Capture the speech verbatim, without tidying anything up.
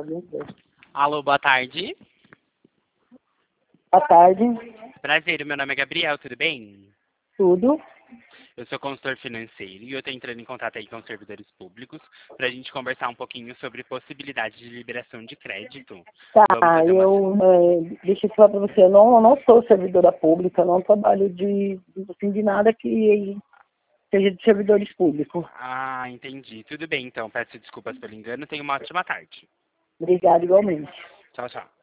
Alô, boa tarde. Boa tarde. Prazer, meu nome é Gabriel, tudo bem? Tudo. Eu sou consultor financeiro e eu estou entrando em contato aí com os servidores públicos para a gente conversar um pouquinho sobre possibilidade de liberação de crédito. Vamos Tá, fazer uma... eu, é, deixa eu falar para você, eu não, eu não sou servidora pública, eu não trabalho de, assim, de nada que seja de servidores públicos. Ah, entendi. Tudo bem, então. Peço desculpas pelo engano. Tenha uma ótima tarde. Obrigada igualmente. Tchau, tchau.